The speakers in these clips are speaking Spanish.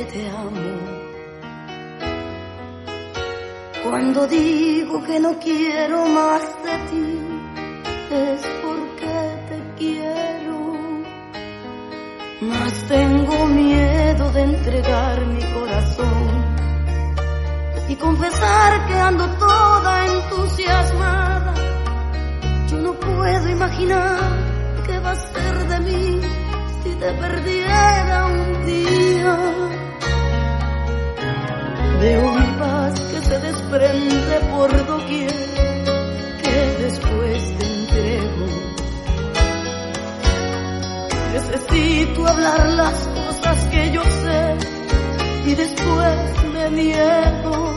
que te amo. Cuando digo que no quiero más de ti, es porque te quiero. Mas tengo miedo de entregar mi corazón y confesar que ando toda entusiasmada. Yo no puedo imaginar qué va a ser de mí si te perdiera un día. Veo mi paz que se desprende por doquier, que después te entrego. Necesito hablar las cosas que yo sé y después me niego.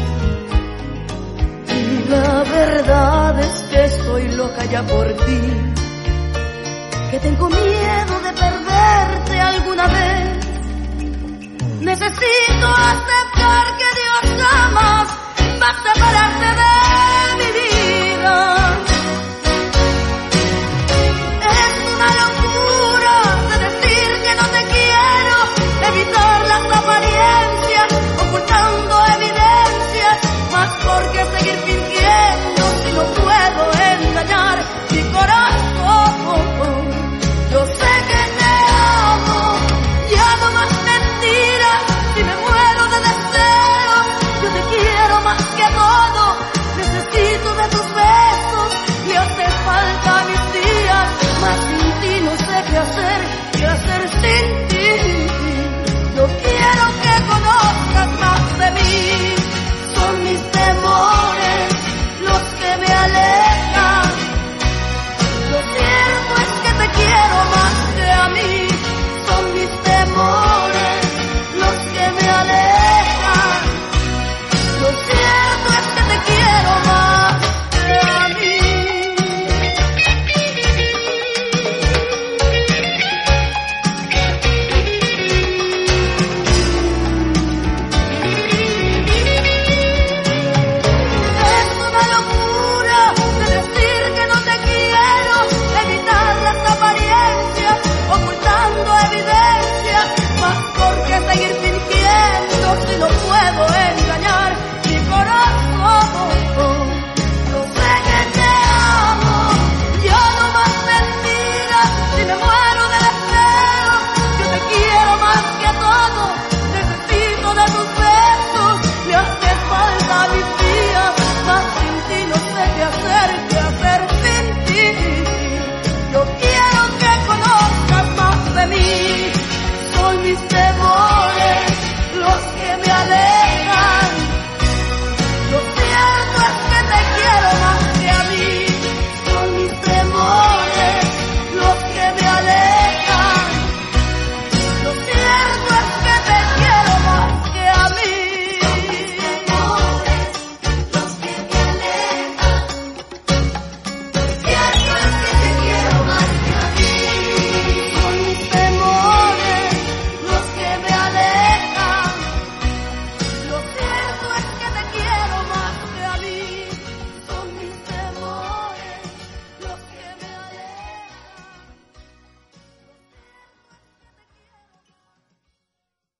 Y la verdad es que estoy loca ya por ti, que tengo miedo de perderte alguna vez. Necesito aceptar que